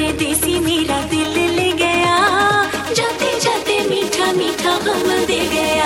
परदेसी मेरा दिल ले गया, जाते जाते मीठा मीठा गम दे गया।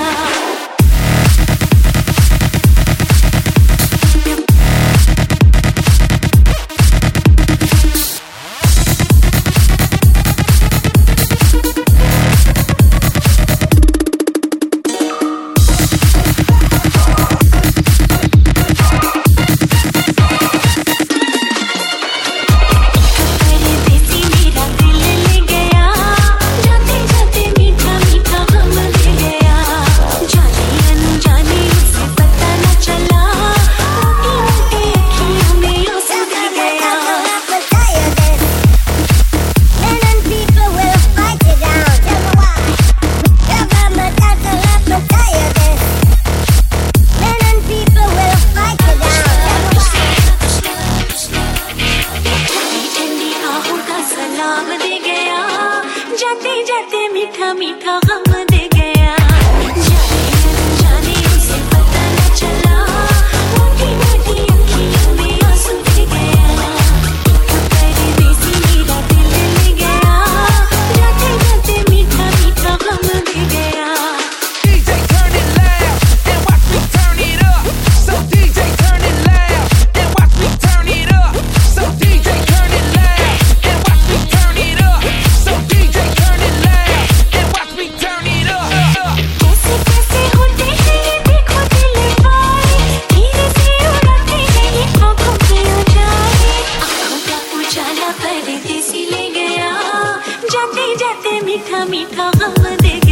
जाते जाते मीठा मीठा गम दे गया, जाने उसे पता न चला, मोटी मोटी अखियों में आंसू दे गया। परदेसी मेरा दिल ले गया, जाते जाते मीठा मीठा गम दे गया। DJ turn it loud and watch me turn it up. So DJ turn it loud and watch me turn it up. So DJ turn it loud and watch me turn it up. So DJ turn it loud and watch me turn it up. कैसे कैसे होते हैं ये देखो दिल वाले, धीरे से उड़ाते हैं ये आँखों पे उजाले। आँखों का उजाला परदेसी ले गया, जाते जाते मीठा मीठा गम दे